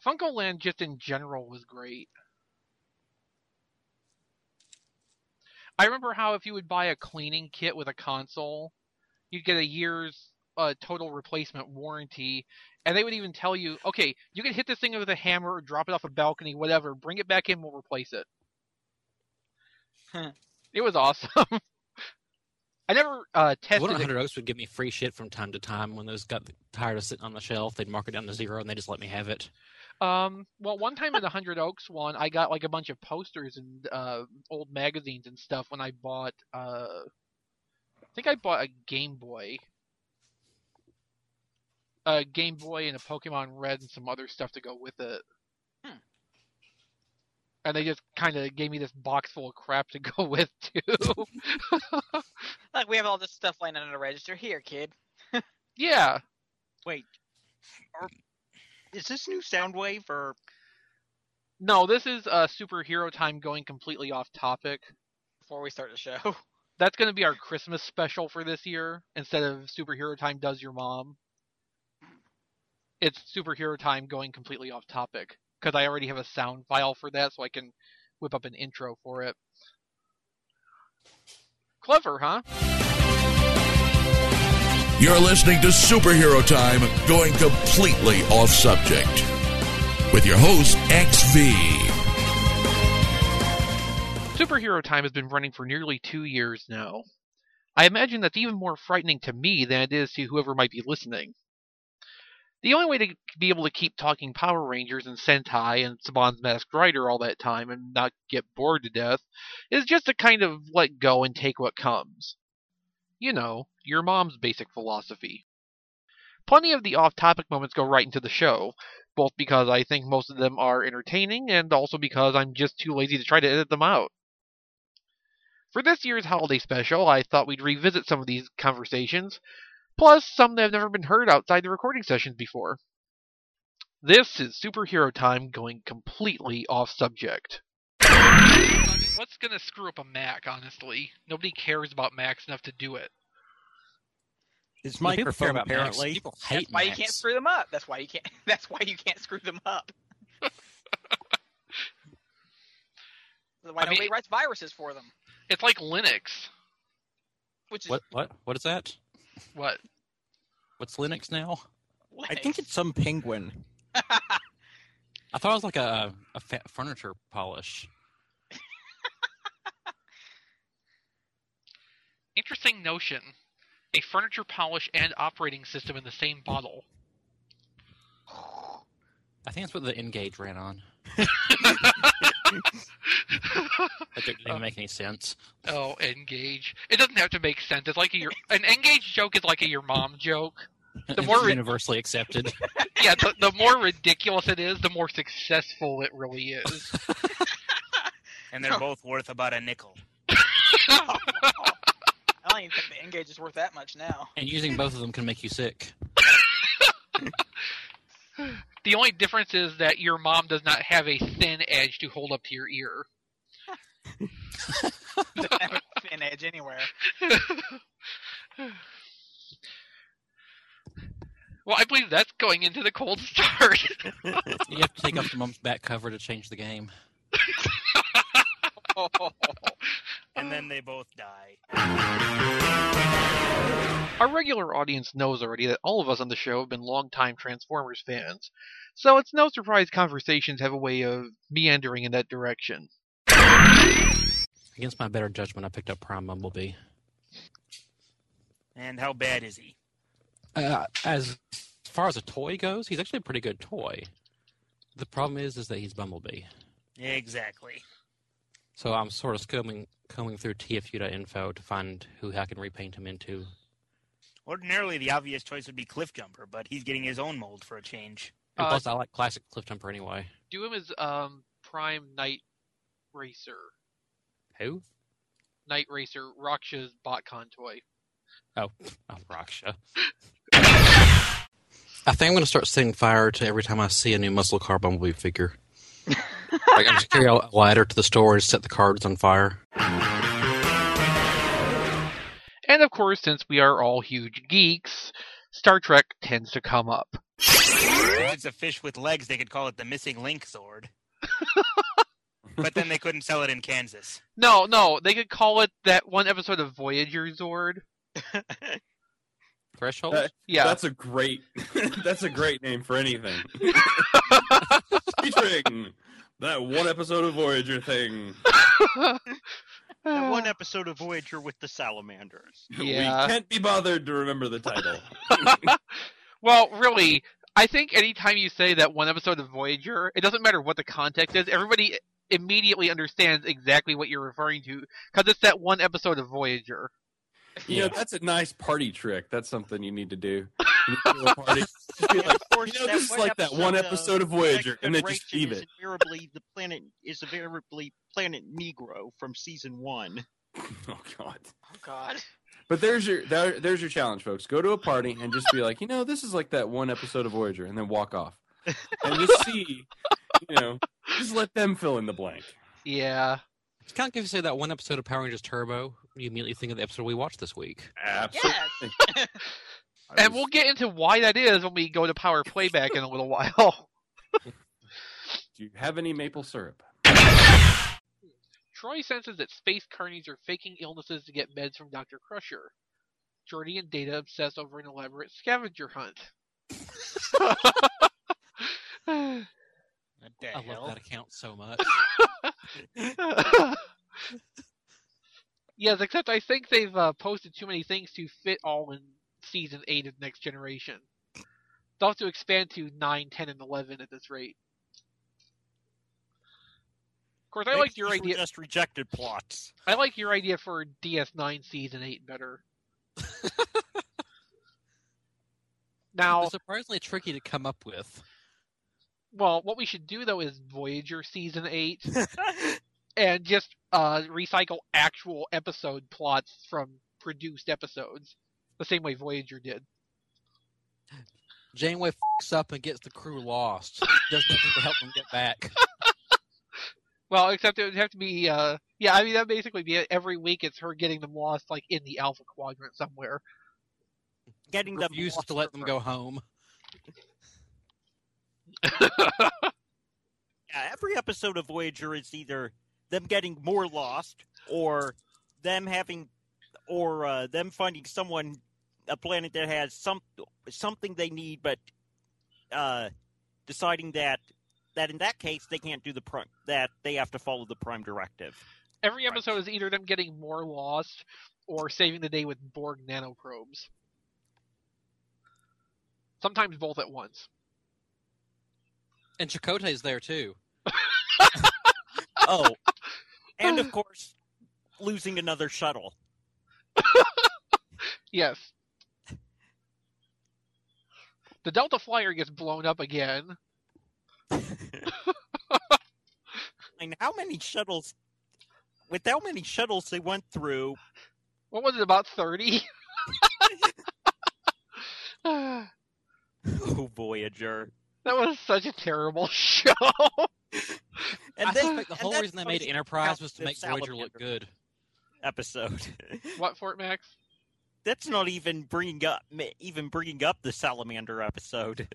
Funko Land just in general was great. I remember how if you would buy a cleaning kit with a console, you'd get a year's total replacement warranty, and they would even tell you, okay, you can hit this thing with a hammer or drop it off a balcony, whatever, bring it back in, we'll replace it. It was awesome. I never tested One it. 100 Oaks would give me free shit from time to time when those got tired of sitting on the shelf. They'd mark it down to 0 and they just let me have it. Well, one time in the 100 Oaks one, I got like a bunch of posters and old magazines and stuff when I bought, I think I bought a Game Boy. A Game Boy and a Pokemon Red and some other stuff to go with it. And they just kind of gave me this box full of crap to go with, too. Like, we have all this stuff laying under the register. Here, kid. Yeah. Wait. Is this new Soundwave, or... No, this is Superhero Time going completely off topic. Before we start the show. That's going to be our Christmas special for this year, instead of Superhero Time Does Your Mom. It's Superhero Time going completely off topic. Because I already have a sound file for that, so I can whip up an intro for it. Clever, huh? You're listening to Superhero Time, going completely off subject. With your host, XV. Superhero Time has been running for nearly 2 years now. I imagine that's even more frightening to me than it is to whoever might be listening. The only way to be able to keep talking Power Rangers and Sentai and Saban's Masked Rider all that time and not get bored to death is just to kind of let go and take what comes. You know, your mom's basic philosophy. Plenty of the off-topic moments go right into the show, both because I think most of them are entertaining and also because I'm just too lazy to try to edit them out. For this year's holiday special, I thought we'd revisit some of these conversations, plus some that have never been heard outside the recording sessions before. This is Superhero Time going completely off subject. I mean, what's going to screw up a Mac, honestly? Nobody cares about Macs enough to do it. His microphone, apparently. People hate That's why you Macs. can't screw them up. That's why you can't screw them up. That's why nobody writes viruses for them. It's like Linux. Which is What is that? What? What's Linux now? I think it's some penguin. I thought it was like a furniture polish. Interesting notion. A furniture polish and operating system in the same bottle. I think that's what the N-Gage ran on. That didn't even make any sense. Oh, N-Gage. It doesn't have to make sense. It's like an N-Gage joke is like a your mom joke. The more universally accepted. Yeah, the more ridiculous it is, the more successful it really is. And they're both worth about a nickel. I don't even think the N-Gage is worth that much now. And using both of them can make you sick. The only difference is that your mom does not have a thin edge to hold up to your ear. Doesn't have a thin edge anywhere. Well, I believe that's going into the cold start. You have to take off the mom's back cover to change the game. And then they both die. Our regular audience knows already that all of us on the show have been longtime Transformers fans, so it's no surprise conversations have a way of meandering in that direction. Against my better judgment, I picked up Prime Bumblebee. And how bad is he? As far as a toy goes, he's actually a pretty good toy. The problem is that he's Bumblebee. Exactly. So I'm sort of combing through TFU.info to find who I can repaint him into. Ordinarily, the obvious choice would be Cliffjumper, but he's getting his own mold for a change. And plus, I like classic Cliffjumper anyway. Do him as Prime Night Racer. Who? Night Racer, Raksha's BotCon toy. Oh, Raksha. I think I'm going to start setting fire to every time I see a new Muscle Car Bumblebee figure. I just carry a ladder to the store and set the cards on fire. And of course, since we are all huge geeks, Star Trek tends to come up. If it's a fish with legs, they could call it the Missing Link Zord. But then they couldn't sell it in Kansas. No, they could call it that one episode of Voyager Zord. Threshold? Yeah. That's a great name for anything. Featuring that one episode of Voyager thing. That one episode of Voyager with the salamanders. Yeah. We can't be bothered to remember the title. Well, really, I think anytime you say that one episode of Voyager, it doesn't matter what the context is, everybody immediately understands exactly what you're referring to, because it's that one episode of Voyager. You know, that's a nice party trick. That's something you need to do. You need to do a party. Just be like, this is like that one episode of Voyager, and then just leave it. The planet is invariably Planet Negro from season 1. Oh God. Oh God. But there's your challenge, folks. Go to a party and just be like, this is like that one episode of Voyager, and then walk off, and just see, just let them fill in the blank. Yeah. It's kind of like if you say that one episode of Power Rangers Turbo, you immediately think of the episode we watched this week. Absolutely. Yes. And we'll get into why that is when we go to Power Playback in a little while. Do you have any maple syrup? Troy senses that space carnies are faking illnesses to get meds from Dr. Crusher. Geordi and Data obsess over an elaborate scavenger hunt. What the I hell? love that account so much. Yes, except I think they've posted too many things to fit all in Season 8 of Next Generation. They'll have to expand to 9, 10, and 11 at this rate. Of course, I like your These were idea. just rejected plots. I like your idea for DS9 Season 8 better. Now, It's surprisingly tricky to come up with. well, what we should do though is Voyager Season 8 and just recycle actual episode plots from produced episodes, the same way Voyager did. Janeway fucks up and gets the crew lost. Does nothing to help them get back. Well, except it would have to be, that'd basically be it. Every week it's her getting them lost, like, in the Alpha Quadrant somewhere. Getting them Refuses lost to let for them her. go home. Yeah, every episode of Voyager is either them getting more lost, or them having, or them finding a planet that has something they need, but deciding that in that case they can't do that they have to follow the Prime Directive. Every episode is either them getting more lost or saving the day with Borg nanoprobes. Sometimes both at once. And Chakotay's there too. Oh, and of course, losing another shuttle. Yes. The Delta Flyer gets blown up again. I mean, how many shuttles they went through? What was it, about 30? Oh, Voyager. That was such a terrible show. And I then suspect the whole and reason they that's made supposed to Enterprise count was to the make Voyager Salamander look good. Episode. What, Fort Max? That's not even bringing up the Salamander episode.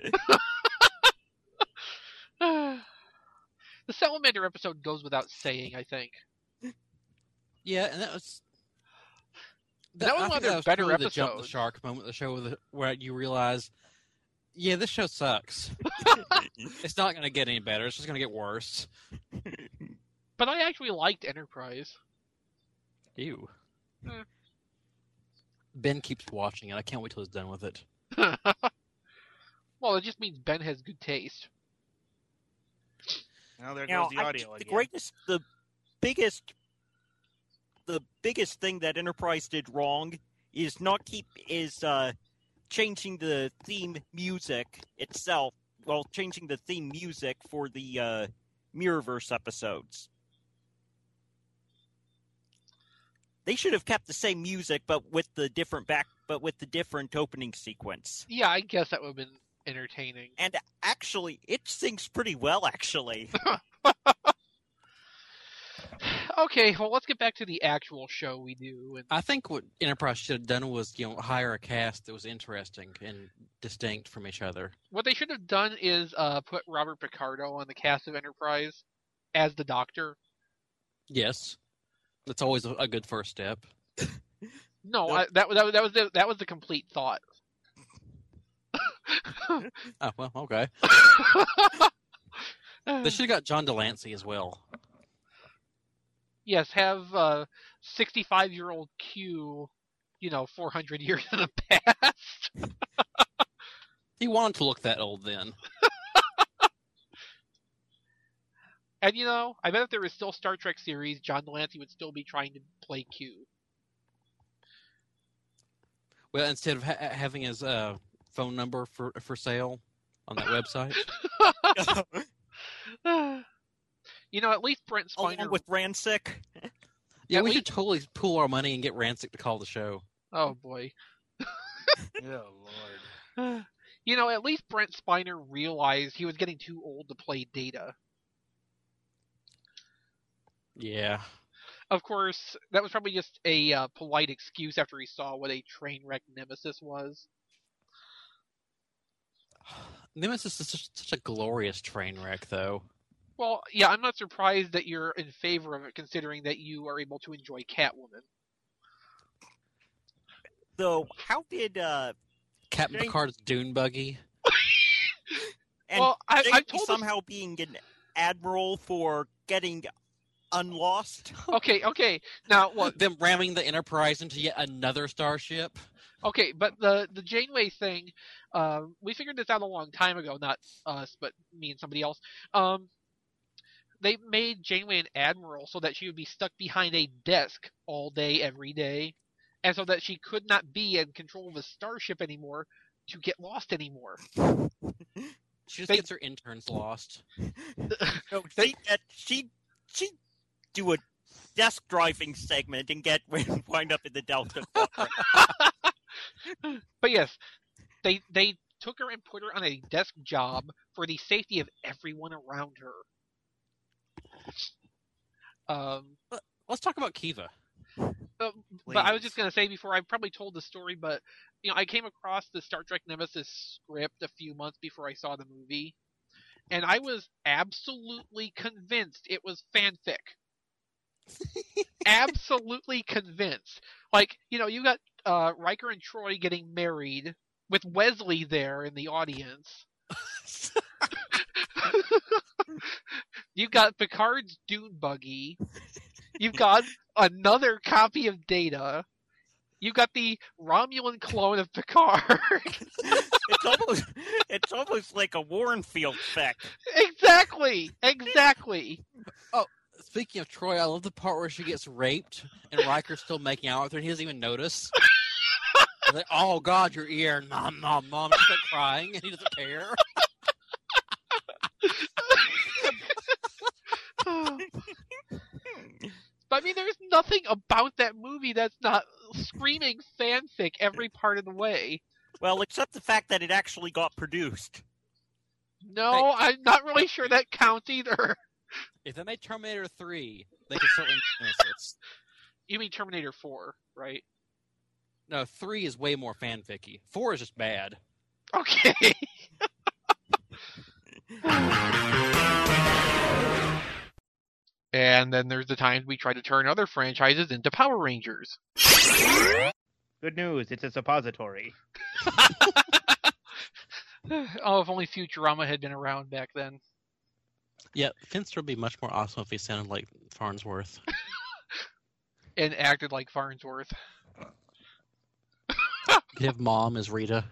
The Salamander episode goes without saying, I think. Yeah, and that was... That was I one of think their was better truly the jump the episodes. shark moment of the show where you realize, yeah, this show sucks. It's not going to get any better. It's just going to get worse. But I actually liked Enterprise. Ew. Hmm. Ben keeps watching it. I can't wait till he's done with it. Well, it just means Ben has good taste. Now there Now, goes the audio again. The biggest thing that Enterprise did wrong is changing the theme music itself. Well, changing the theme music for the Mirrorverse episodes. They should have kept the same music, but with the different opening sequence. Yeah, I guess that would have been entertaining. And actually, it sings pretty well. Actually, Okay, well, let's get back to the actual show we do. And I think what Enterprise should have done was, hire a cast that was interesting and distinct from each other. what they should have done is put Robert Picardo on the cast of Enterprise as the Doctor. Yes, that's always a good first step. No, Nope. that was the complete thought. Oh well, okay. They should have got John Delancey as well. Yes, have 65-year-old Q, 400 years in the past. He wanted to look that old then. And I bet if there was still Star Trek series, John Delancey would still be trying to play Q. Well, instead of having his phone number for sale on that website. At least Brent Spiner. Along with Rancic. Yeah, At we least- should totally pool our money and get Rancic to call the show. Oh boy. Oh Lord. At least Brent Spiner realized he was getting too old to play Data. Yeah. Of course, that was probably just a polite excuse after he saw what a train wreck Nemesis was. Nemesis is such a glorious train wreck, though. Well, yeah, I'm not surprised that you're in favor of it, considering that you are able to enjoy Catwoman. So, how did Captain Jane- Picard's dune buggy. and Well, I Jamie told us- somehow being an admiral for getting unlost? Okay. Now, what? Them ramming the Enterprise into yet another starship. Okay, but the Janeway thing, we figured this out a long time ago. Not us, but me and somebody else. They made Janeway an admiral so that she would be stuck behind a desk all day, every day, and so that she could not be in control of a starship anymore to get lost anymore. She just They- gets her interns lost. No, They- she do a desk driving segment and wind up in the Delta Quadrant. But yes, they took her and put her on a desk job for the safety of everyone around her. Let's talk about Kiva. But I was Please. just going to say before, I probably told the story, but I came across the Star Trek Nemesis script a few months before I saw the movie, and I was absolutely convinced it was fanfic. Absolutely convinced. Like, you got Riker and Troy getting married with Wesley there in the audience. You've got Picard's dune buggy. You've got another copy of Data. You've got the Romulan clone of Picard. It's almost like a Warrenfield effect. Exactly. Speaking of Troy, I love the part where she gets raped and Riker's still making out with her and he doesn't even notice. He's like, oh God, your ear, nom nom nom. She's like crying and he doesn't care. But I mean, there's nothing about that movie that's not screaming fanfic every part of the way. Well, except the fact that it actually got produced. No, I'm not really sure that counts either. If they made Terminator 3, they could certainly make Nemesis. You mean Terminator 4, right? No, 3 is way more fanficky. 4 is just bad. Okay. And then there's the times we try to turn other franchises into Power Rangers. Good news, it's a suppository. Oh, if only Futurama had been around back then. Yeah, Finster would be much more awesome if he sounded like Farnsworth. And acted like Farnsworth. He'd have Mom as Rita.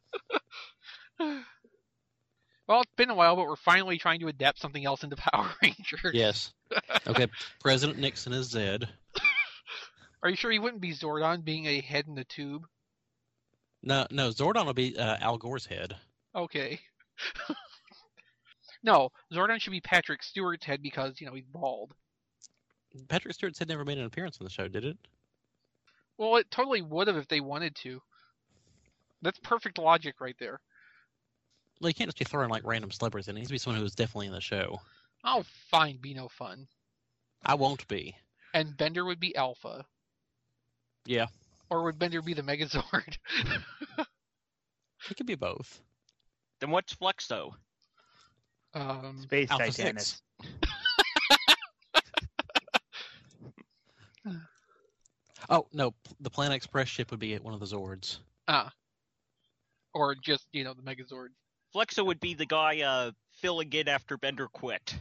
Well, it's been a while, but we're finally trying to adapt something else into Power Rangers. Yes. Okay, President Nixon is Zed. Are you sure he wouldn't be Zordon, being a head in the tube? No, Zordon will be Al Gore's head. Okay. No, Zordon should be Patrick Stewart's head because, he's bald. Patrick Stewart's head never made an appearance on the show, did it? Well, it totally would have if they wanted to. That's perfect logic right there. Well, you can't just be throwing like random celebrities in. It needs to be someone who was definitely in the show. Oh, fine, be no fun. I won't be. And Bender would be Alpha. Yeah, Or would Bender be the Megazord? it could be both. Then what's Flexo? Space Alpha Titanus. 6. Oh no, the Planet Express ship would be one of the Zords. Or just, the Megazord. Flexo would be the guy filling in after Bender quit.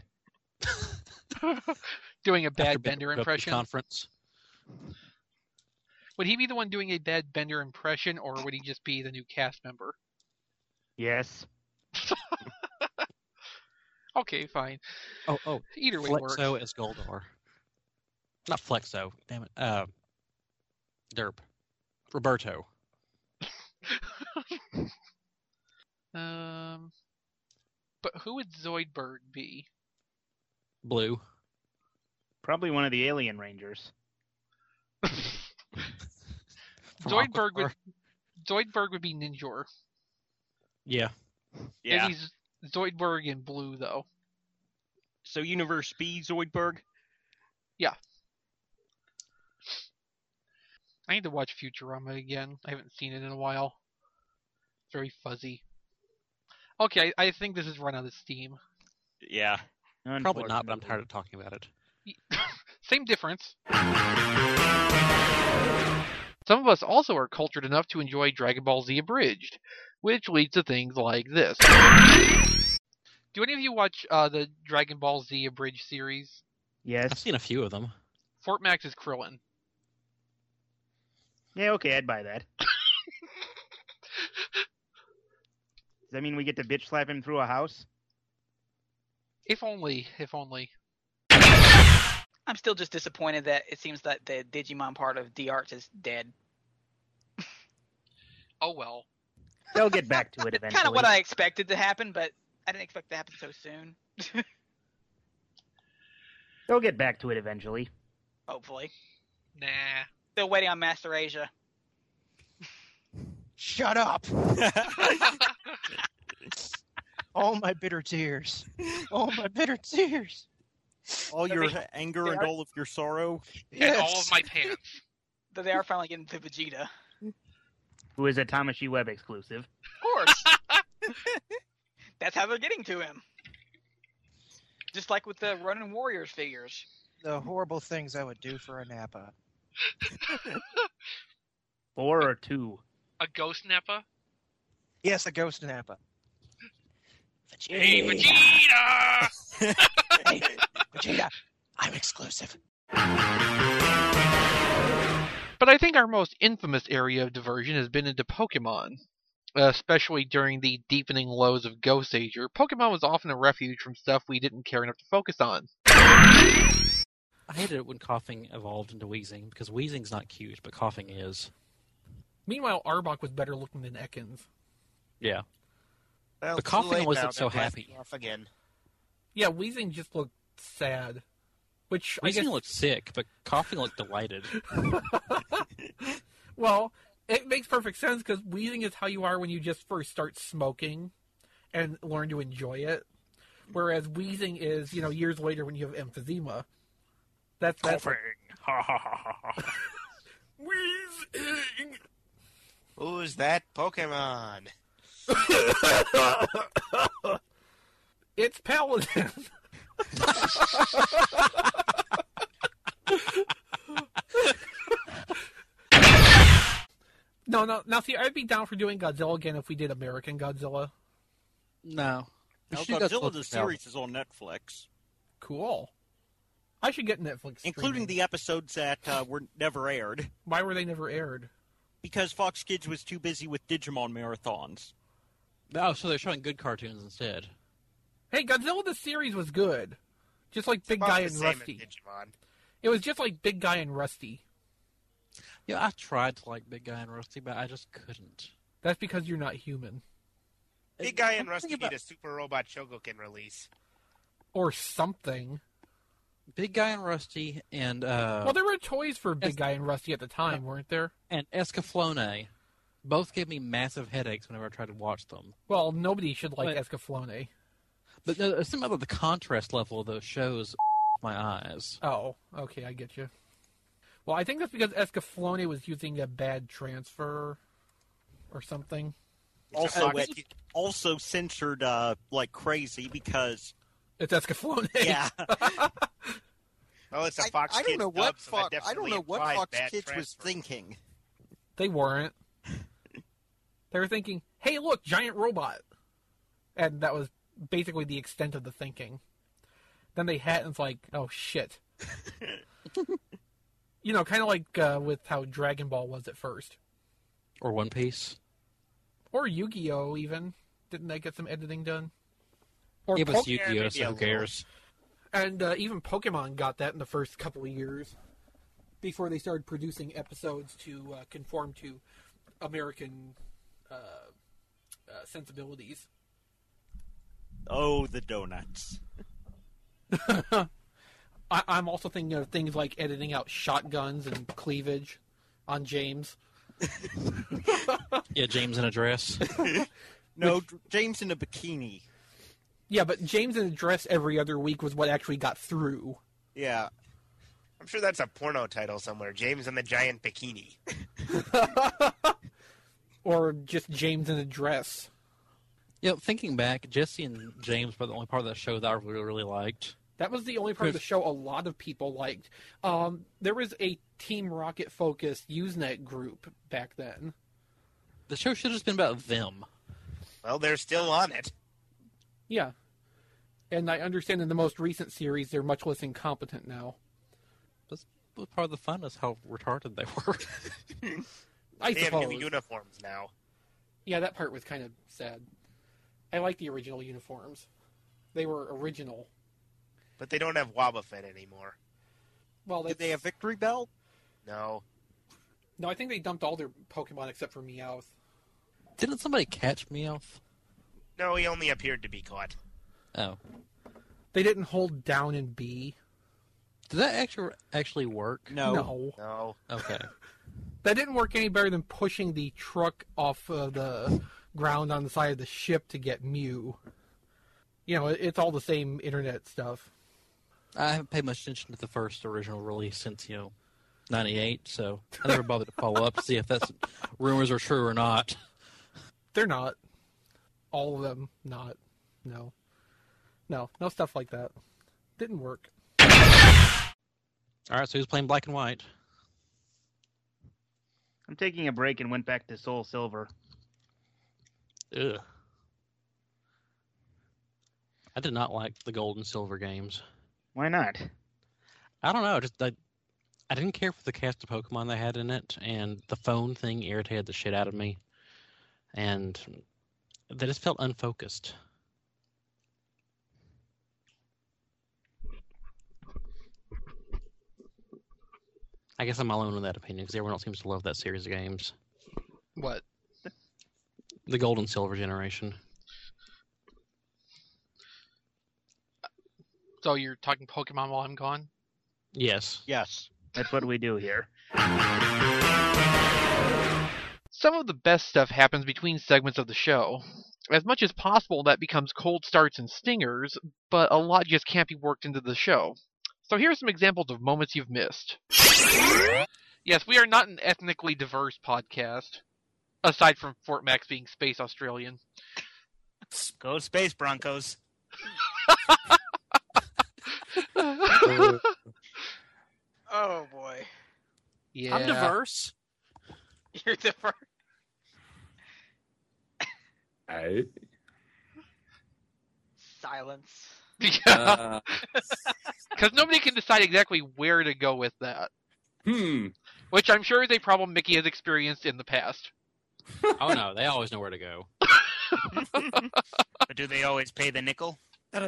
Doing a bad After Bender broke up the impression. conference. Would he be the one doing a bad Bender impression, or would he just be the new cast member? Yes. Okay, fine. Oh, Either way works. Flexo as Goldar. Not Flexo. Damn it. Derp. Roberto. But who would Zoidberg be? Blue. Probably one of the Alien Rangers. From Zoidberg Aquatar. would be Ninjor. Yeah. Yeah. And he's Zoidberg in blue, though. So Universe B, Zoidberg? I need to watch Futurama again. I haven't seen it in a while. It's very fuzzy. Okay, I think this is run out of steam. Yeah. Probably not, but I'm tired of talking about it. Same difference. Some of us also are cultured enough to enjoy Dragon Ball Z Abridged, which leads to things like this. Do any of you watch the Dragon Ball Z Abridged series? Yes. I've seen a few of them. Fort Max is Krillin. Yeah, okay, I'd buy that. Does that mean we get to bitch slap him through a house? If only. I'm still just disappointed that it seems that the Digimon part of D-Arts is dead. Oh well. They'll get back to it It's eventually. kind of what I expected to happen, but I didn't expect it to happen so soon. They'll get back to it eventually. Hopefully. Nah. Still waiting on Master Asia. Shut up! All my bitter tears. All my bitter tears. All your anger and all of your sorrow? And all of my pants. But they are finally getting to Vegeta. Who is a Tamashii Web exclusive. Of course. That's how they're getting to him. Just like with the Ronin Warriors figures. The horrible things I would do for a Nappa. 4 or 2? A ghost Nappa? Yes, a ghost Nappa. Hey, Vegeta! Hey, Vegeta, I'm exclusive. But I think our most infamous area of diversion has been into Pokemon. Especially during the deepening lows of Ghost Ager, Pokemon was often a refuge from stuff we didn't care enough to focus on. I hated it when coughing evolved into wheezing, because wheezing's not cute, but coughing is. Meanwhile, Arbok was better looking than Ekans. Yeah. Well, The too coughing late always now, looks so they're happy. blasting Off again. Yeah, Wheezing just looked sad. Which Wheezing I guess... looked sick, but coughing looked delighted. Well, it makes perfect sense because wheezing is how you are when you just first start smoking and learn to enjoy it. Whereas wheezing is, years later when you have emphysema. That's Coughing. Ha ha ha ha. Wheezing. Who's that Pokemon? It's Paladin. No. Now, see, I'd be down for doing Godzilla again if we did American Godzilla. No. Now, We should do Godzilla Godzilla the 2000. series is on Netflix, Cool. I should get Netflix including streaming. the episodes that were never aired Why were they never aired? because Fox Kids was too busy with Digimon marathons. Oh, so they're showing good cartoons instead. Hey, Godzilla the series was good. Just like Big About Guy the and same as Rusty. Digimon. It was just like Big Guy and Rusty. Yeah, I tried to like Big Guy and Rusty, but I just couldn't. That's because you're not human. Big Guy and I'm Rusty thinking need a Super Robot Chogokin release. Or something. Big Guy and Rusty and Well, there were toys for Big Guy and Rusty at the time, weren't there? and Escaflowne both gave me massive headaches whenever I tried to watch them. Well, nobody should like But- Escaflowne. But no, it's something about the contrast level of those shows my eyes. Oh, okay, I get you. Well, I think that's because Escaflowne was using a bad transfer or something. Also censored like crazy because it's Escaflowne. Yeah. Well, it's a Fox I don't Kids know what dub, so that Fox. I don't definitely know what implies Fox bad Kids was transfer. thinking. They weren't. They were thinking, "Hey, look, giant robot," and that was basically the extent of the thinking. Then they had, and it's like, "Oh shit." You know, kind of like with how Dragon Ball was at first. Or One Piece. Or Yu-Gi-Oh! Even. Didn't they get some editing done? Or It was Yu-Gi-Oh! So maybe a who cares? And even Pokemon got that in the first couple of years. Before they started producing episodes to conform to American sensibilities. Oh, the donuts. I'm also thinking of things like editing out shotguns and cleavage on James. Yeah, James in a dress. No, James in a bikini. Yeah, but James in a dress every other week was what actually got through. Yeah. I'm sure that's a porno title somewhere. James and the Giant Bikini. Or just James in a dress. Yeah, thinking back, Jesse and James were the only part of that show that I really liked. That was the only part of the show a lot of people liked. There was a Team Rocket-focused Usenet group back then. The show should have just been about them. Well, they're still on it. Yeah. And I understand in the most recent series, they're much less incompetent now. That's part of the fun is how retarded they were. I They have suppose. new uniforms now. Yeah, that part was kind of sad. I like the original uniforms. They were original. But they don't have Wobbuffet anymore. Well, Did they have Victory Bell? No. No, I think they dumped all their Pokemon except for Meowth. Didn't somebody catch Meowth? No, he only appeared to be caught. Oh. They didn't hold down and B. Did that actually work? No. No. Okay. That didn't work any better than pushing the truck off of the ground on the side of the ship to get Mew. You know, it's all the same internet stuff. I haven't paid much attention to the first original release since, 98, so I never bothered to follow up to see if that's rumors are true or not. They're not. All of them, not. No. No stuff like that. Didn't work. Alright, so who's playing Black and White? I'm taking a break and went back to Soul Silver. Ugh. I did not like the Gold and Silver games. Why not? I don't know, I didn't care for the cast of Pokemon they had in it, and the phone thing irritated the shit out of me. And they just felt unfocused. I guess I'm alone in that opinion, because everyone else seems to love that series of games. What? The Gold and Silver generation. So you're talking Pokemon while I'm gone? Yes. Yes. That's what we do here. Some of the best stuff happens between segments of the show. As much as possible, that becomes cold starts and stingers, but a lot just can't be worked into the show. So here are some examples of moments you've missed. Yes, we are not an ethnically diverse podcast, aside from Fort Max being space Australian. Go Space Broncos. Oh boy. Yeah. I'm diverse. You're diverse. Silence. Yeah. Because nobody can decide exactly where to go with that. Which I'm sure is a problem Mickey has experienced in the past. Oh no, they always know where to go. But do they always pay the nickel?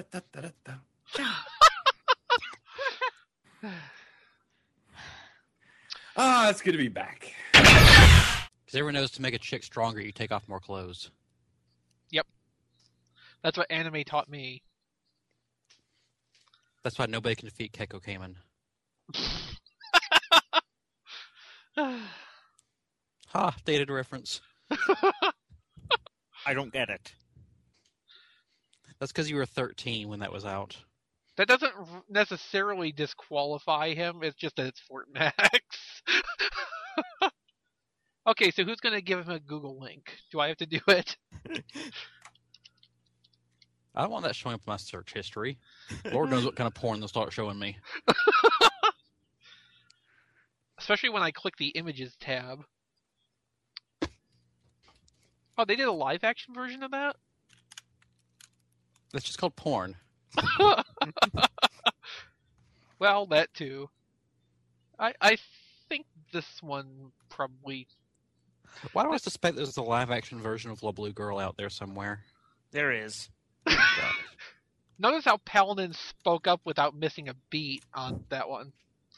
It's good to be back. Because everyone knows to make a chick stronger, you take off more clothes. Yep. That's what anime taught me. That's why nobody can defeat Keiko Kamen. Ha, dated reference. I don't get it. That's because you were 13 when that was out. That doesn't necessarily disqualify him. It's just that it's Fort Max. Okay, so who's going to give him a Google link? Do I have to do it? I don't want that showing up in my search history. Lord knows what kind of porn they'll start showing me. Especially when I click the images tab. Oh, they did a live action version of that? It's just called porn. Well, that too. I think this one probably... Why do I suspect there's a live action version of La Blue Girl out there somewhere? There is. Notice how Paladin spoke up without missing a beat on that one.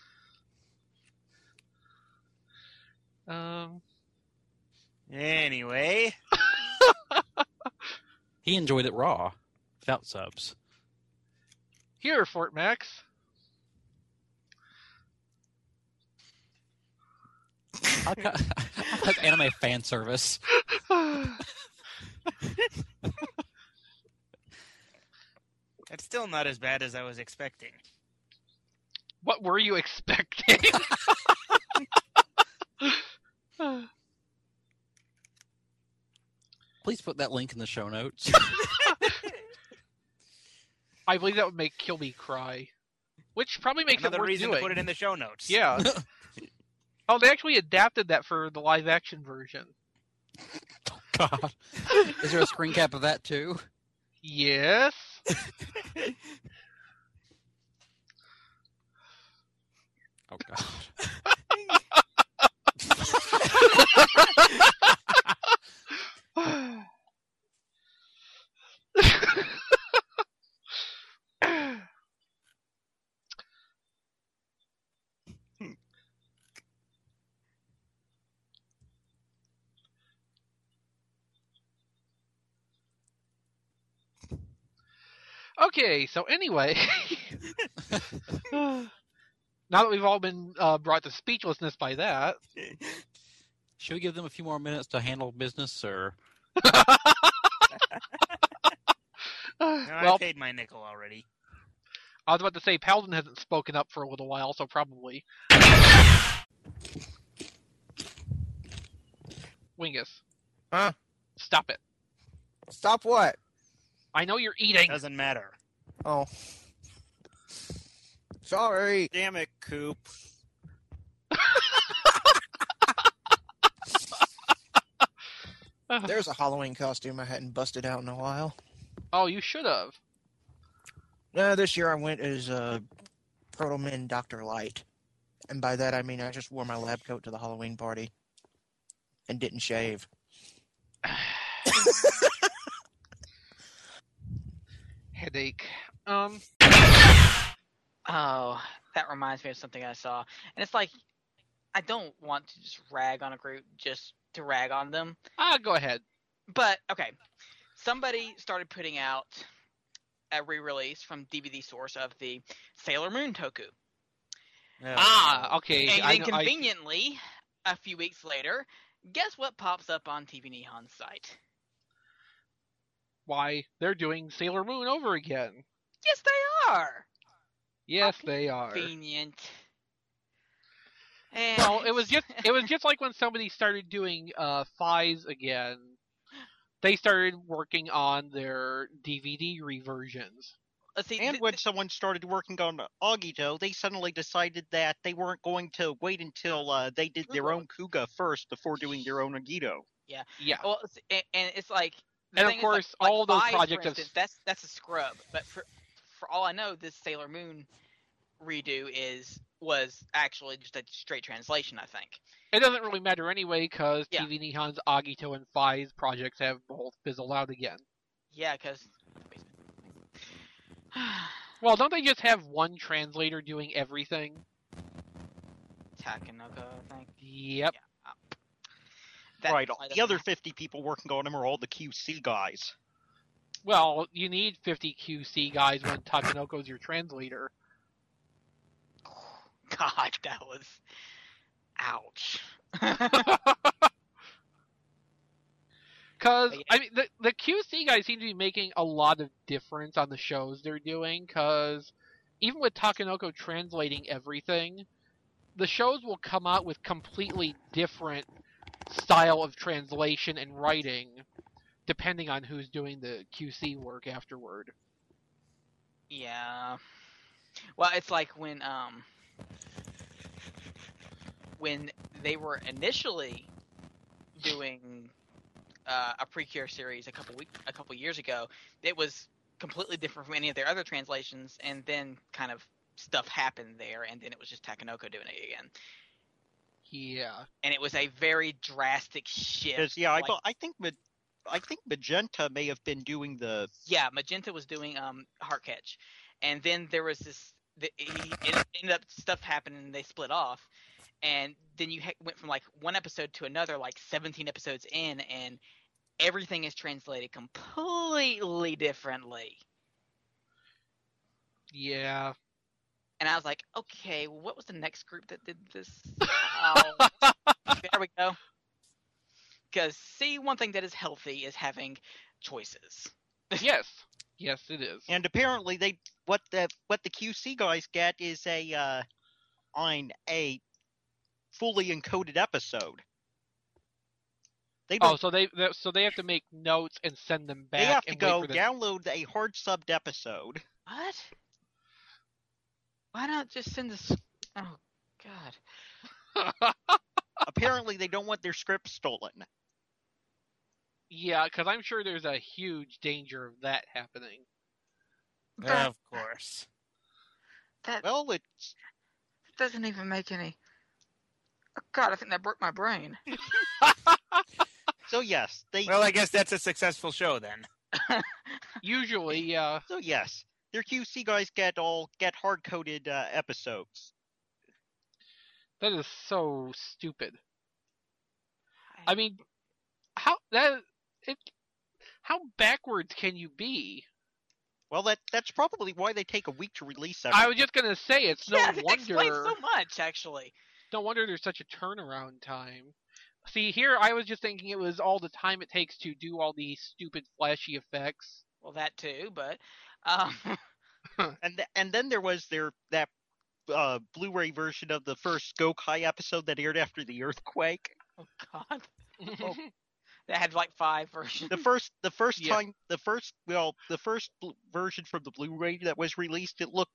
Anyway. He enjoyed it raw, without subs. Here, Fort Max. That's anime fan service. That's still not as bad as I was expecting. What were you expecting? Please put that link in the show notes. I believe that would make Kilby cry. Which probably makes Another it worth reason doing. to put it in the show notes. Yeah. Oh, they actually adapted that for the live action version. God. Is there a screen cap of that too? Yes. Oh God. Okay, so anyway, now that we've all been brought to speechlessness by that, should we give them a few more minutes to handle business, or? I paid my nickel already. I was about to say Paladin hasn't spoken up for a little while, so probably. Wingus. Huh? Stop it. Stop what? I know you're eating. Doesn't matter. Oh. Sorry. Damn it, Coop. There's a Halloween costume I hadn't busted out in a while. Oh, you should have. This year I went as Proto-Man Dr. Light. And by that I mean I just wore my lab coat to the Halloween party. And didn't shave. Headache. Oh, that reminds me of something I saw. And it's like, I don't want to just rag on a group just to rag on them. Go ahead. But, okay. Somebody started putting out a re-release from DVD Source of the Sailor Moon Toku. Okay. And then conveniently, a few weeks later, guess what pops up on TV Nihon's site? Why, they're doing Sailor Moon over again. Yes, they are. Yes, they are. Convenient. And Well, it was just like when somebody started doing Fies again. They started working on their DVD reversions. Let's see, And when someone started working on Agito, they suddenly decided that they weren't going to wait until they did their own Kuga first before doing their own Agito. Yeah. Yeah. Well, and it's like, the And of thing is, like- course, like all those Fies, for projects have- instance, that's a scrub. But for all I know, this Sailor Moon redo was actually just a straight translation, I think. It doesn't really matter anyway, because Yeah. TV Nihon's Agito and Fies projects have both fizzled out again. Yeah, because. Well, don't they just have one translator doing everything? Takanoko, I think. Yep. Right, the other 50 people working on them are all the QC guys. Well, you need 50 QC guys when Takanoko's your translator. God, that was. Ouch. Because, I mean, the QC guys seem to be making a lot of difference on the shows they're doing, because even with Takenoko translating everything, the shows will come out with completely different style of translation and writing, depending on who's doing the QC work afterward. Yeah. Well, it's like when they were initially doing a Precure series a couple years ago, it was completely different from any of their other translations, and then kind of stuff happened there, and then it was just Takenoko doing it again. Yeah. And it was a very drastic shift. 'Cause, yeah, I think Magenta may have been doing the. Yeah, Magenta was doing Heartcatch, and then there was this. It ended up stuff happened, and they split off, and then you went from like one episode to another, like 17 episodes in, and everything is translated completely differently. Yeah. And I was like, okay, well, what was the next group that did this? There we go. Because, see, one thing that is healthy is having choices. Yes. Yes, it is. And apparently, what the QC guys get is a fully encoded episode. So they have to make notes and send them back. They have to and go wait for download a hard subbed episode. What? Why not just send this? Oh God. Apparently, they don't want their script stolen. Yeah, because I'm sure there's a huge danger of that happening. Of course. That Well, it doesn't even make any. Oh God, I think that broke my brain. So yes, Well, I guess that's a successful show then. Usually, yeah. So yes, their QC guys get hard coded episodes. That is so stupid. I mean, how backwards can you be? Well, that's probably why they take a week to release everything. I was just gonna say it's no It wonder. explains so much, actually. No wonder there's such a turnaround time. See, here I was just thinking it was all the time it takes to do all these stupid flashy effects. Well, that too, but and then there was that Blu-ray version of the first Gokai episode that aired after the earthquake. oh God, that had like 5 versions. The first Yeah. time, the first version from the Blu-ray that was released, it looked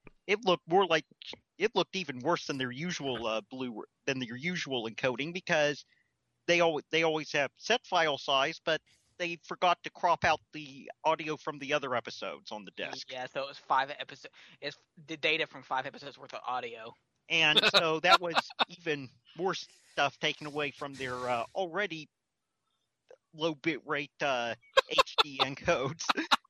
even worse than their usual encoding, because they always have set file size, but they forgot to crop out the audio from the other episodes on the disc. Yeah, so it was 5 episodes. It's the data from 5 episodes worth of audio. And so that was even more stuff taken away from their already low bit rate HD encodes.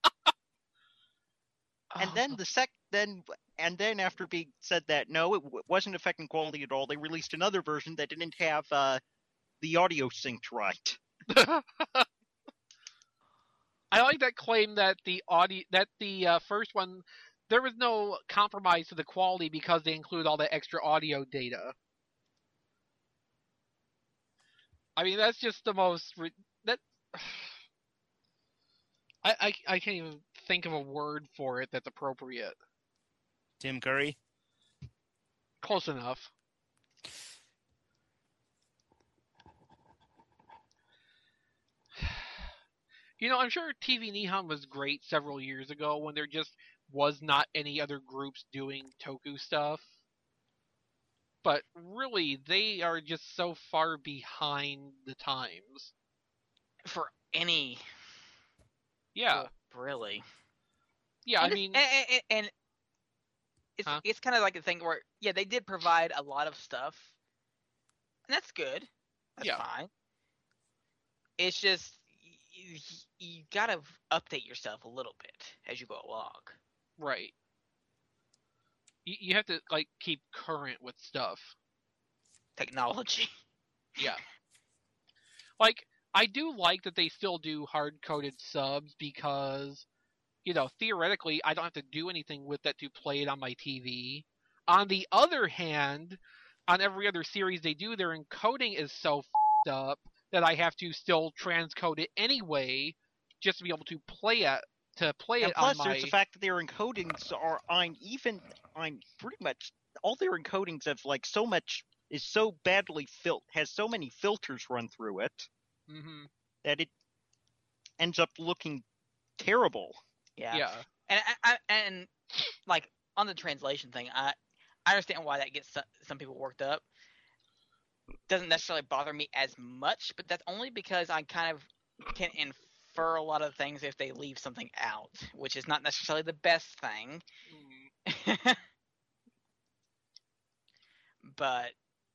And then then after being said that no, it wasn't affecting quality at all, they released another version that didn't have the audio synced right. I like that claim that the first one, there was no compromise to the quality because they include all the extra audio data. I mean, that's just the most I can't even think of a word for it that's appropriate. Tim Curry. Close enough. You know, I'm sure TV Nihon was great several years ago when there just was not any other groups doing toku stuff. But really, they are just so far behind the times. For any. Yeah. Really. Yeah, and I mean... And it's kind of like a thing where, yeah, they did provide a lot of stuff. And that's good. That's fine. It's just... You gotta update yourself a little bit as you go along. Right. You have to, like, keep current with stuff. Technology. Yeah. Like, I do like that they still do hard-coded subs because, you know, theoretically, I don't have to do anything with that to play it on my TV. On the other hand, on every other series they do, their encoding is so f***ed up that I have to still transcode it anyway just to be able to play it to play And it plus, on my. there's the fact that their encodings are on pretty much all their encodings of like so much is so badly has so many filters run through it Mm-hmm. that it ends up looking terrible. Yeah. And like on the translation thing, I understand why that gets some people worked up. Doesn't necessarily bother me as much, but that's only because I kind of can infer a lot of things if they leave something out, which is not necessarily the best thing. But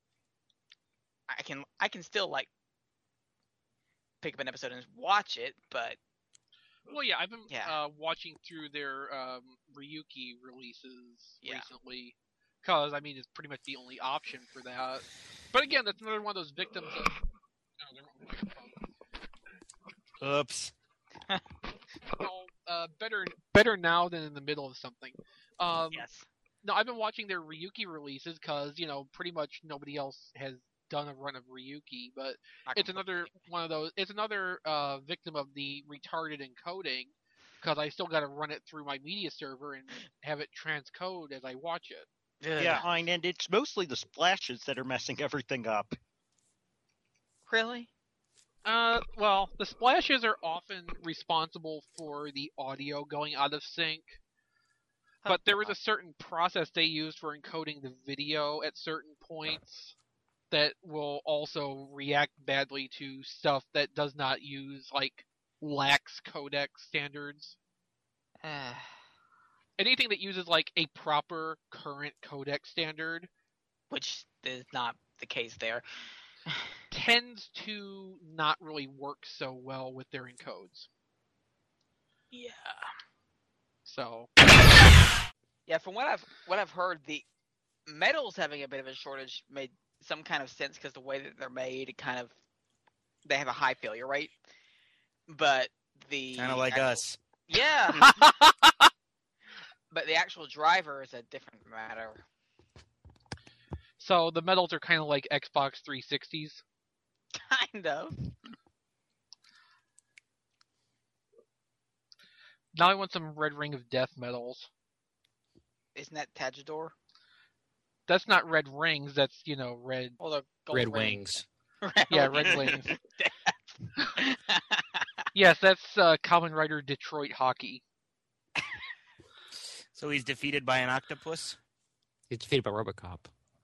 I can still like pick up an episode and watch it, but Well, yeah, I've been watching through their Ryuki releases recently, because I mean it's pretty much the only option for that. But again, that's another one of those victims of. Oops. Better now than in the middle of something. Yes. No, I've been watching their Ryuki releases because pretty much nobody else has done a run of Ryuki, but it's another one of those. It's another victim of the retarded encoding, because I still got to run it through my media server and have it transcode as I watch it. Yeah, and it's mostly the splashes that are messing everything up. Really? Well, the splashes are often responsible for the audio going out of sync. But there was a certain process they used for encoding the video at certain points that will also react badly to stuff that does not use, like, lax codec standards. Anything that uses, like, a proper current codec standard, which is not the case there, tends to not really work so well with their encodes. Yeah. So. Yeah, from what I've heard, the metals having a bit of a shortage made some kind of sense because the way that they're made, they have a high failure rate. But Kind of like us. Yeah. But the actual driver is a different matter. So the metals are kind of like Xbox 360s? Kind of. Now I want some Red Ring of Death medals. Isn't that Tajidor? That's not red rings, that's, red... Well, the gold Red rings. wings. Yeah, red wings. Yes, that's Kamen Rider Detroit Hockey. So he's defeated by an octopus? He's defeated by Robocop.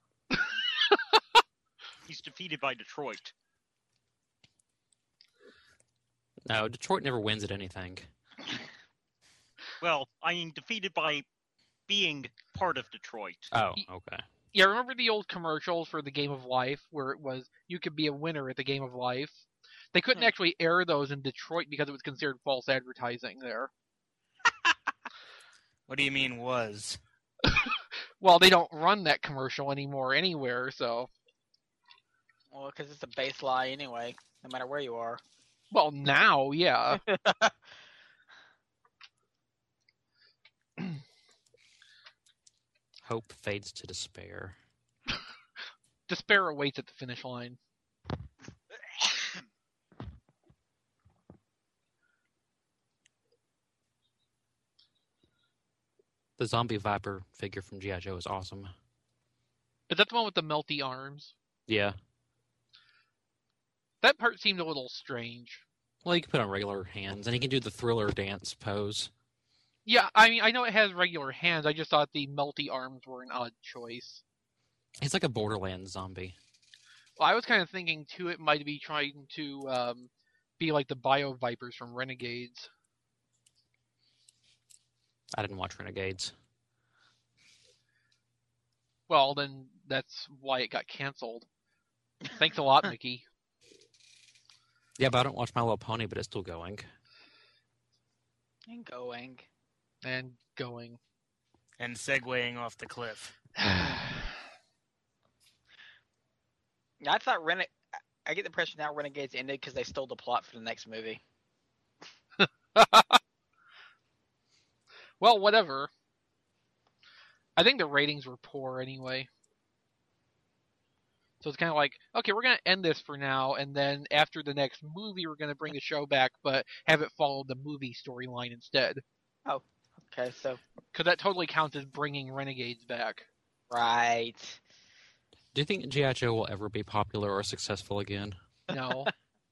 He's defeated by Detroit. No, Detroit never wins at anything. Well, I mean, defeated by being part of Detroit. Oh, okay. Yeah, remember the old commercials for the Game of Life where it was, you could be a winner at the Game of Life? They couldn't actually air those in Detroit because it was considered false advertising there. What do you mean was? Well, they don't run that commercial anymore anywhere, so... Well, because it's a base lie anyway, no matter where you are. Well, now, yeah. Hope fades to despair. Despair awaits at the finish line. The zombie viper figure from G.I. Joe is awesome. Is that the one with the melty arms? Yeah. That part seemed a little strange. Well, you can put on regular hands, and he can do the thriller dance pose. Yeah, I mean, I know it has regular hands. I just thought the melty arms were an odd choice. He's like a Borderlands zombie. Well, I was kind of thinking, too, it might be trying to be like the Bio Vipers from Renegades. I didn't watch Renegades. Well, then that's why it got canceled. Thanks a lot, Mickey. Yeah, but I don't watch My Little Pony, but it's still going. And going. And going. And segueing off the cliff. I thought I get the impression now Renegades ended because they stole the plot for the next movie. Well, whatever. I think the ratings were poor anyway. So it's kind of like, okay, we're going to end this for now, and then after the next movie, we're going to bring the show back, but have it follow the movie storyline instead. Oh, okay, so... Because that totally counts as bringing Renegades back. Right. Do you think G.I. Joe will ever be popular or successful again? No.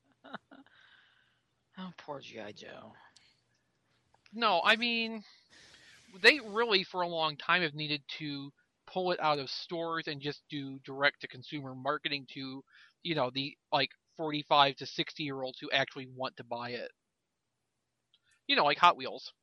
Oh, poor G.I. Joe. No, I mean, they really, for a long time, have needed to pull it out of stores and just do direct-to-consumer marketing to, the, 45 to 60-year-olds who actually want to buy it. Like Hot Wheels.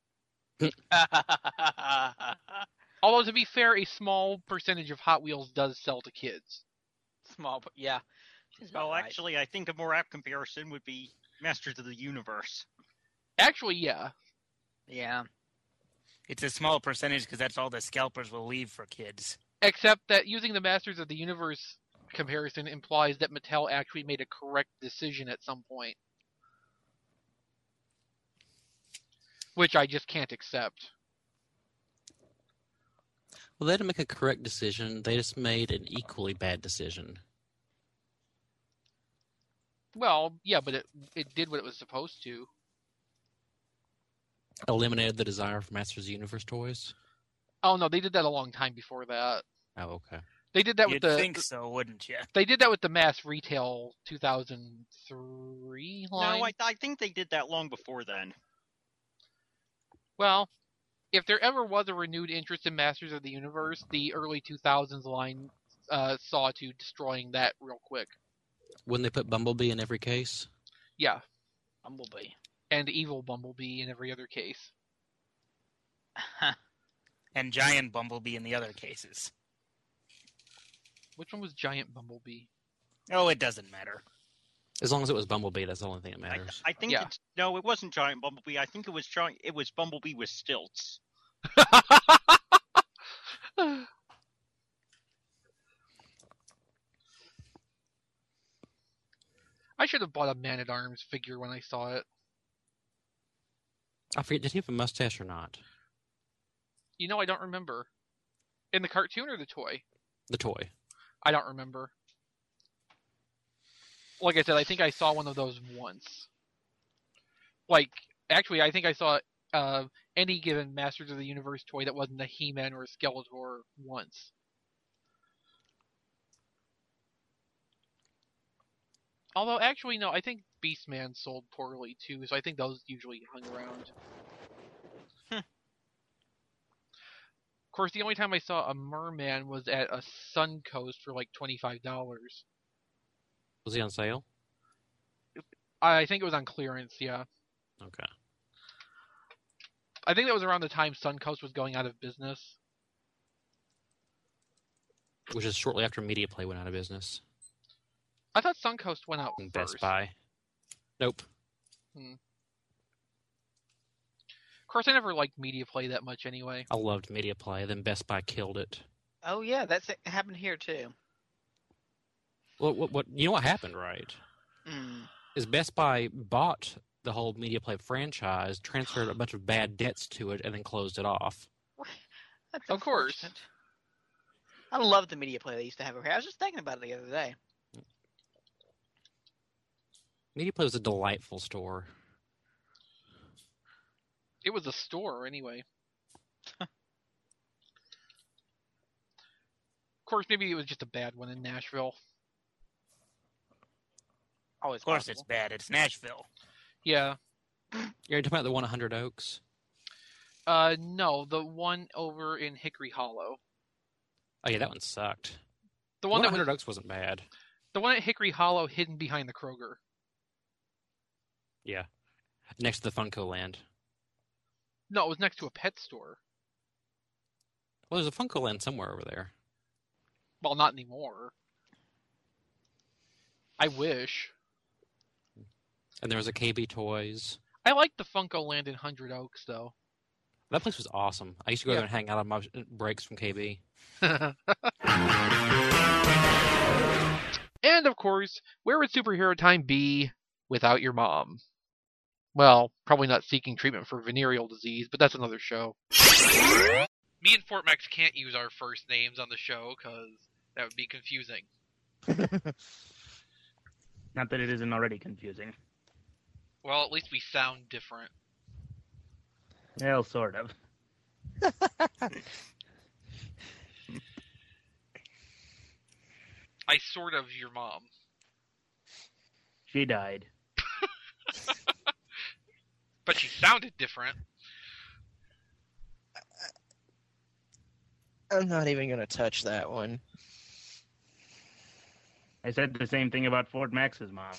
Although, to be fair, a small percentage of Hot Wheels does sell to kids. Small, but yeah. Well, actually, I think a more apt comparison would be Masters of the Universe. Actually, yeah. Yeah. It's a small percentage because that's all the scalpers will leave for kids. Except that using the Masters of the Universe comparison implies that Mattel actually made a correct decision at some point. Which I just can't accept. Well, they didn't make a correct decision. They just made an equally bad decision. Well, yeah, but it did what it was supposed to. Eliminated the desire for Masters of the Universe toys? Oh, no, they did that a long time before that. Oh, okay. They did that You'd with the... think so, wouldn't you? They did that with the Mass Retail 2003 line. No, I think they did that long before then. Well, if there ever was a renewed interest in Masters of the Universe, the early 2000s line saw to destroying that real quick. Wouldn't they put Bumblebee in every case? Yeah. Bumblebee. And Evil Bumblebee in every other case. And Giant Bumblebee in the other cases. Which one was Giant Bumblebee? Oh, it doesn't matter. As long as it was Bumblebee, that's the only thing that matters. I think no, it wasn't Giant Bumblebee. I think it was Bumblebee with stilts. I should have bought a Man-at-Arms figure when I saw it. I forget, did he have a mustache or not? I don't remember. In the cartoon or the toy? The toy. I don't remember. Like I said, I think I saw one of those once. Actually, I think I saw any given Masters of the Universe toy that wasn't a He-Man or a Skeletor once. Although, actually, no, I think Beastman sold poorly, too, so I think those usually hung around. Of course, the only time I saw a Merman was at a Suncoast for $25. Was he on sale? I think it was on clearance, yeah. Okay. I think that was around the time Suncoast was going out of business. Which is shortly after MediaPlay went out of business. I thought Suncoast went out And first. Best Buy. Nope. Of course, I never liked MediaPlay that much anyway. I loved MediaPlay, then Best Buy killed it. Oh, yeah, that's happened here, too. Well, what you know what happened, right? Is Best Buy bought the whole MediaPlay franchise, transferred a bunch of bad debts to it, and then closed it off. That's of course. I love the MediaPlay they used to have over here. I was just thinking about it the other day. MediaPlay was a delightful store. It was a store, anyway. Of course, maybe it was just a bad one in Nashville. Always Of course possible. it's bad. It's Nashville. Yeah. You're talking about the one at 100 Oaks? No, the one over in Hickory Hollow. Oh, yeah, that one sucked. The one at that 100 Oaks wasn't bad. The one at Hickory Hollow hidden behind the Kroger. Yeah. Next to the Funko Land. No, it was next to a pet store. Well, there's a Funko Land somewhere over there. Well, not anymore. I wish. And there was a KB Toys. I liked the Funko Land in 100 Oaks, though. That place was awesome. I used to go there and hang out on my breaks from KB. And, of course, where would Superhero Time be without your mom? Well, probably not seeking treatment for venereal disease, but that's another show. Me and Fort Max can't use our first names on the show, because that would be confusing. Not that it isn't already confusing. Well, at least we sound different. Well, sort of. I sort of your mom. She died. But she sounded different. I'm not even going to touch that one. I said the same thing about Fort Max's mom.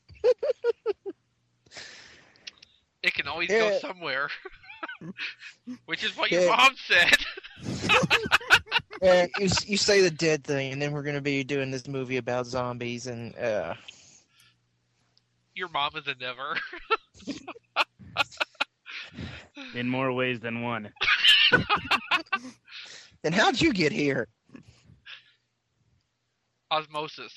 It can always Yeah. go somewhere. Which is what Yeah. your mom said. Yeah, you say the dead thing, and then we're going to be doing this movie about zombies, and Your mom is a never. In more ways than one. then how'd you get here? Osmosis.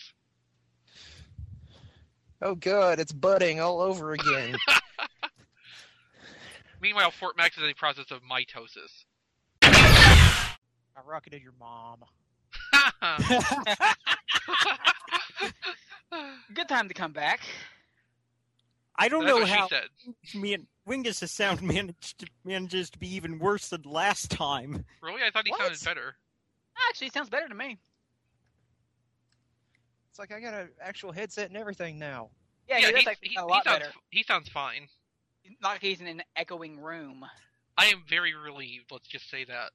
Oh god, it's budding all over again. Meanwhile, Fort Max is in a process of mitosis. I rocketed your mom. Good time to come back. I don't That's know what how she said. Wingus' sound manages to be even worse than last time. Really? I thought he What? sounded better. Actually, it sounds better to me. It's like I got an actual headset and everything now. Yeah, he does actually sound a lot better. He sounds fine. Not like he's in an echoing room. I am very relieved, let's just say that.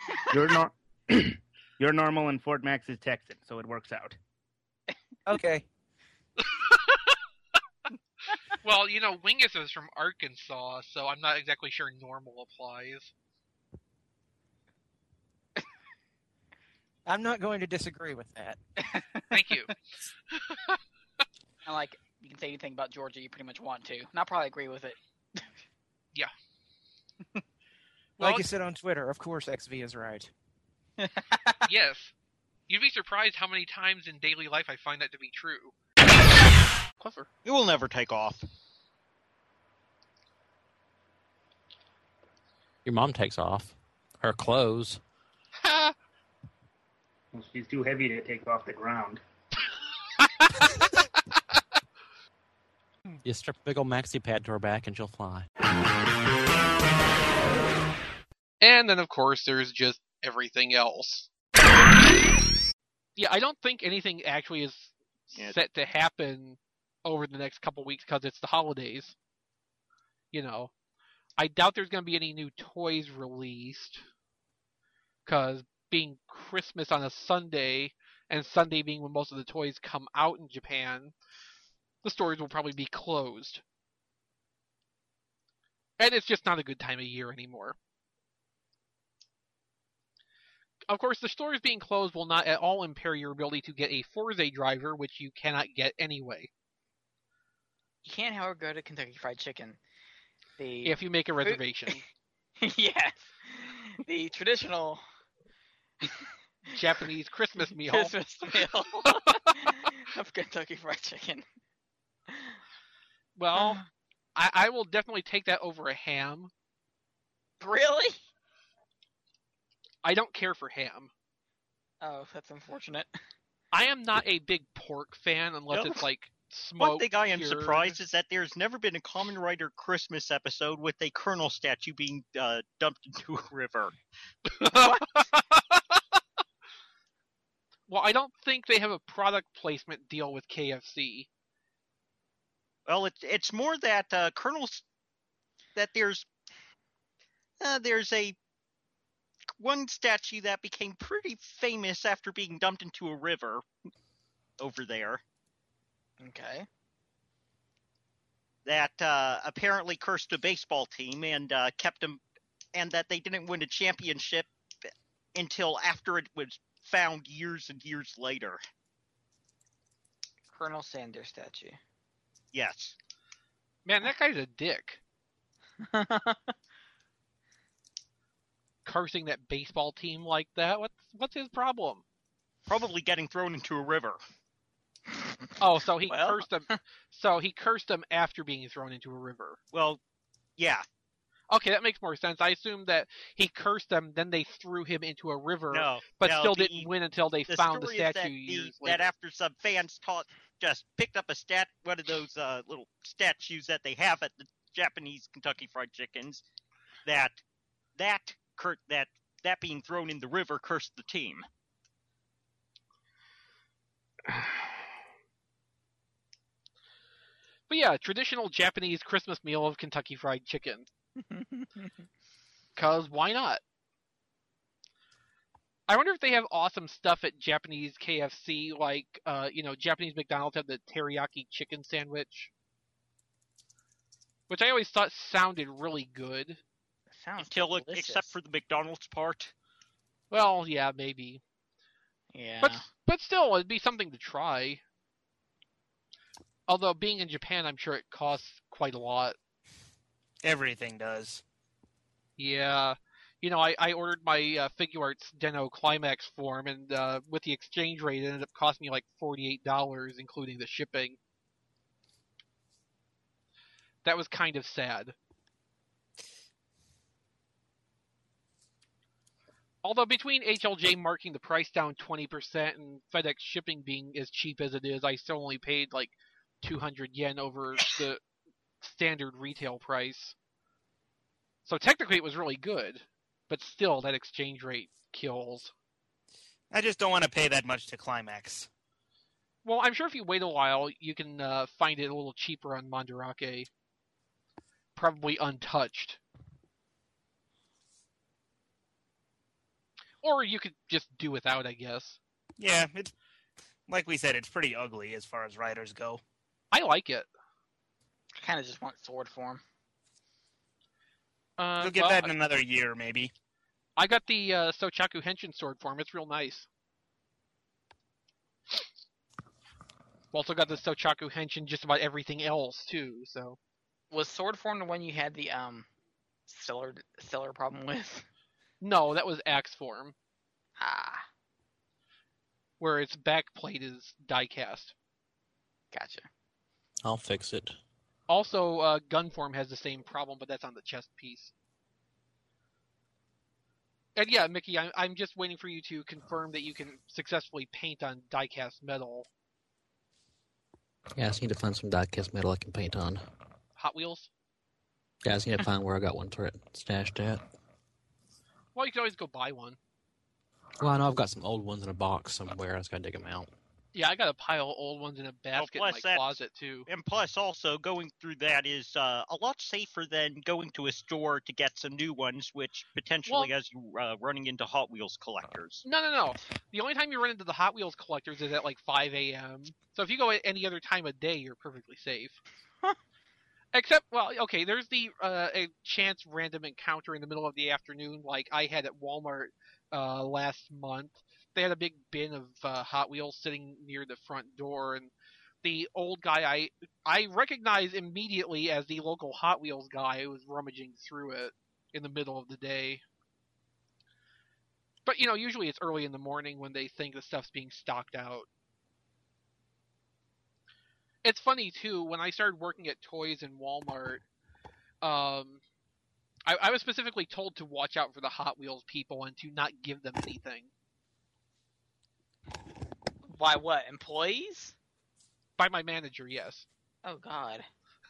You're normal and Fort Max is Texan, so it works out. Okay. Well, you know, Wingus is from Arkansas, so I'm not exactly sure normal applies. I'm not going to disagree with that. Thank you. And like, you can say anything about Georgia you pretty much want to. And I'll probably agree with it. Yeah. Like Well, you said on Twitter, of course XV is right. yes. You'd be surprised how many times in daily life I find that to be true. Clever. It will never take off. Your mom takes off her clothes. Ha! Well, she's too heavy to take off the ground. You strap a big old maxi pad to her back and she'll fly. And then, of course, there's just everything else. Yeah, I don't think anything actually is set to happen over the next couple weeks because it's the holidays. You know, I doubt there's going to be any new toys released because being Christmas on a Sunday and Sunday being when most of the toys come out in Japan, the stores will probably be closed. And it's just not a good time of year anymore. Of course, the stores being closed will not at all impair your ability to get a Forza driver, which you cannot get anyway. You can, however, go to Kentucky Fried Chicken. If you make a reservation. Yes. The traditional Japanese Christmas meal. Christmas meal of Kentucky Fried Chicken. Well, I will definitely take that over a ham. Really? I don't care for ham. Oh, that's unfortunate. I am not a big pork fan unless Nope. it's like smoked. One thing I am cured. surprised is that there's never been a Kamen Rider Christmas episode with a Colonel statue being dumped into a river. Well, I don't think they have a product placement deal with KFC. Well, it's more that Colonel's that there's a one statue that became pretty famous after being dumped into a river over there. Okay. That apparently cursed a baseball team and kept them, and that they didn't win a championship until after it was found years and years later. Colonel Sanders statue. Yes. Man, that guy's a dick. Cursing that baseball team like that? What's his problem? Probably getting thrown into a river. Oh, so he Well. cursed them. So he cursed them after being thrown into a river. Well, yeah. Okay, that makes more sense. I assumed that he cursed them, then they threw him into a river, but no, still didn't win until they found the story is statue years later. that after some fans just picked up one of those little statues that they have at the Japanese Kentucky Fried Chickens, that being thrown in the river cursed the team. But yeah, traditional Japanese Christmas meal of Kentucky Fried Chicken. Because why not? I wonder if they have awesome stuff at Japanese KFC, like, Japanese McDonald's have the teriyaki chicken sandwich. Which I always thought sounded really good. Except for the McDonald's part. Well, yeah, maybe. Yeah. But still, it'd be something to try. Although, being in Japan, I'm sure it costs quite a lot. Everything does. Yeah. I ordered my Figure Arts Den-O Climax form, and with the exchange rate, it ended up costing me like $48, including the shipping. That was kind of sad. Although between HLJ marking the price down 20% and FedEx shipping being as cheap as it is, I still only paid like 200 yen over the standard retail price. So technically it was really good, but still that exchange rate kills. I just don't want to pay that much to Climax. Well, I'm sure if you wait a while, you can find it a little cheaper on Mandarake. Probably untouched. Or you could just do without, I guess. Yeah, it's like we said, it's pretty ugly as far as riders go. I like it. I kind of just want sword form. You'll get that in another year, maybe. I got the Sochaku Henshin sword form. It's real nice. Also got the Sochaku Henshin just about everything else, too, so... Was sword form the one you had the stellar problem with? No, that was axe form. Ah. Where its back plate is die cast. Gotcha. I'll fix it. Also, gun form has the same problem, but that's on the chest piece. And yeah, Mickey, I'm just waiting for you to confirm that you can successfully paint on die-cast metal. Yeah, I just need to find some die-cast metal I can paint on. Hot Wheels? Yeah, I just need to find where I got one stashed at. Well, you can always go buy one. Well, I know I've got some old ones in a box somewhere. I just gotta dig them out. Yeah, I got a pile of old ones in a basket in my closet, too. And plus, also, going through that is a lot safer than going to a store to get some new ones, which potentially has you running into Hot Wheels collectors. No. The only time you run into the Hot Wheels collectors is at like 5 a.m. So if you go at any other time of day, you're perfectly safe. Except, well, okay, there's the a chance random encounter in the middle of the afternoon like I had at Walmart last month. They had a big bin of Hot Wheels sitting near the front door, and the old guy I recognized immediately as the local Hot Wheels guy who was rummaging through it in the middle of the day. But, usually it's early in the morning when they think the stuff's being stocked out. It's funny, too, when I started working at Toys in Walmart, I was specifically told to watch out for the Hot Wheels people and to not give them anything. By what? Employees? By my manager, yes. Oh, God.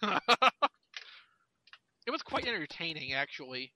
It was quite entertaining, actually.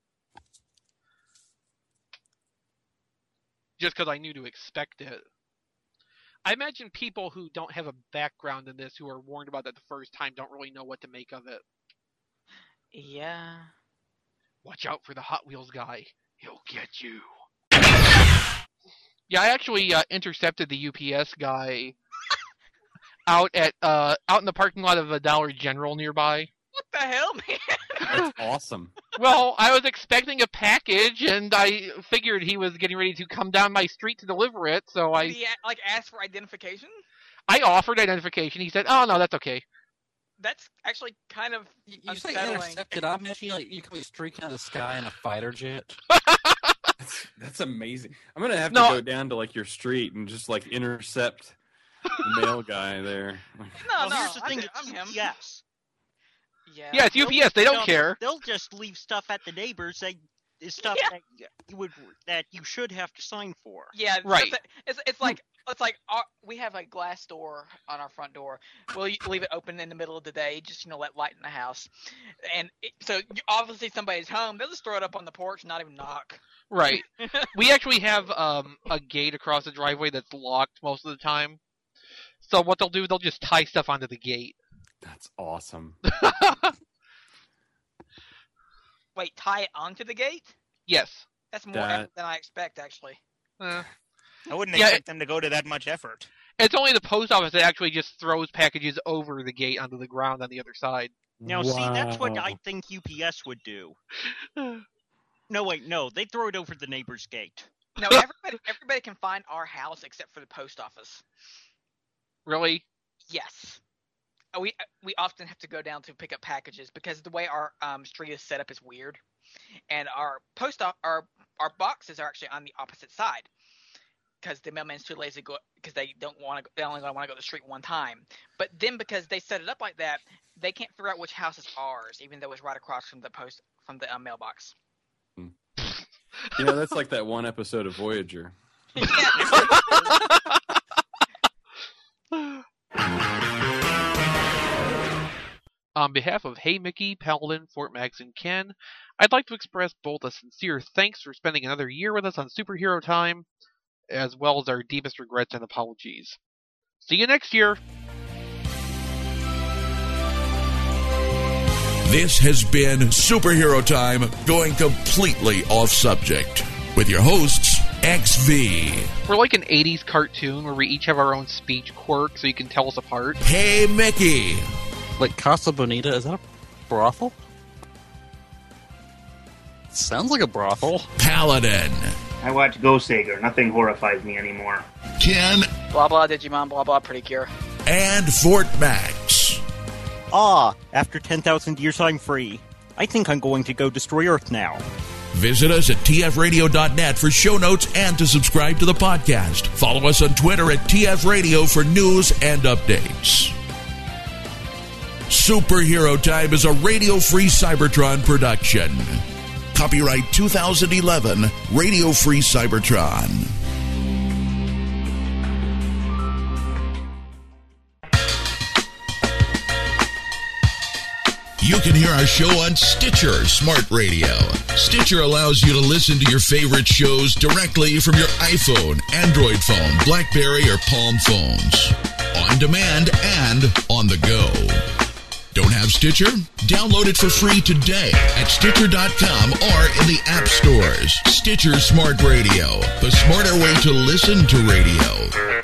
Just because I knew to expect it. I imagine people who don't have a background in this, who are warned about that the first time, don't really know what to make of it. Yeah. Watch out for the Hot Wheels guy. He'll get you. Yeah, I actually intercepted the UPS guy out in the parking lot of a Dollar General nearby. What the hell, man? That's awesome. Well, I was expecting a package, and I figured he was getting ready to come down my street to deliver it, so Did he ask for identification? I offered identification. He said, "Oh no, that's okay." That's actually kind of You say unsettling. intercepted. I'm imagining you come streaking out of the sky in a fighter jet. That's amazing. I'm gonna have to go down to like your street and just like intercept the mail guy there. No, Here's the thing: I'm him. Yes. Yeah, it's UPS. They don't care. They'll just leave stuff at the neighbors. Stuff that you should have to sign for. Yeah, right. It's like we have a glass door on our front door. We'll leave it open in the middle of the day, just let light in the house. And so obviously somebody's home. They'll just throw it up on the porch and not even knock. Right. We actually have a gate across the driveway that's locked most of the time. So what they'll do, they'll just tie stuff onto the gate. That's awesome. Wait, tie it onto the gate? Yes. That's more effort than I expect, actually. I wouldn't expect them to go to that much effort. It's only the post office that actually just throws packages over the gate onto the ground on the other side. Now, see, that's what I think UPS would do. No, wait, no. They throw it over the neighbor's gate. No, everybody can find our house except for the post office. Really? Yes. We often have to go down to pick up packages because the way our street is set up is weird, and our our boxes are actually on the opposite side because the mailman's too lazy to go because they only want to go to the street one time. But then because they set it up like that, they can't figure out which house is ours, even though it's right across from the mailbox. That's like that one episode of Voyager. On behalf of Hey Mickey, Paladin, Fort Max, and Ken, I'd like to express both a sincere thanks for spending another year with us on Superhero Time, as well as our deepest regrets and apologies. See you next year! This has been Superhero Time, going completely off subject, with your hosts, XV. We're like an 80s cartoon where we each have our own speech quirk so you can tell us apart. Hey Mickey! Like Casa Bonita, is that a brothel? Sounds like a brothel. Paladin. I watch Ghost Sager. Nothing horrifies me anymore. Ken. Blah blah Digimon, blah blah Pretty Cure. And Fort Max. After 10,000 years I'm free. I think I'm going to go destroy Earth now. Visit us at tfradio.net for show notes and to subscribe to the podcast. Follow us on Twitter at tfradio for news and updates. Superhero Time is a Radio Free Cybertron production. Copyright 2011, Radio Free Cybertron. You can hear our show on Stitcher Smart Radio. Stitcher allows you to listen to your favorite shows directly from your iPhone, Android phone, BlackBerry, or Palm phones. On demand and on the go. Don't have Stitcher? Download it for free today at Stitcher.com or in the app stores. Stitcher Smart Radio, the smarter way to listen to radio.